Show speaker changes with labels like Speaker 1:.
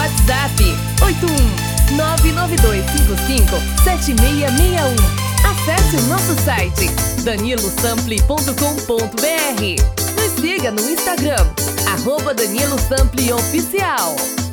Speaker 1: WhatsApp 81992557661. Acesse o nosso site danilosample.com.br. Nos siga no Instagram @DaniloSample Oficial.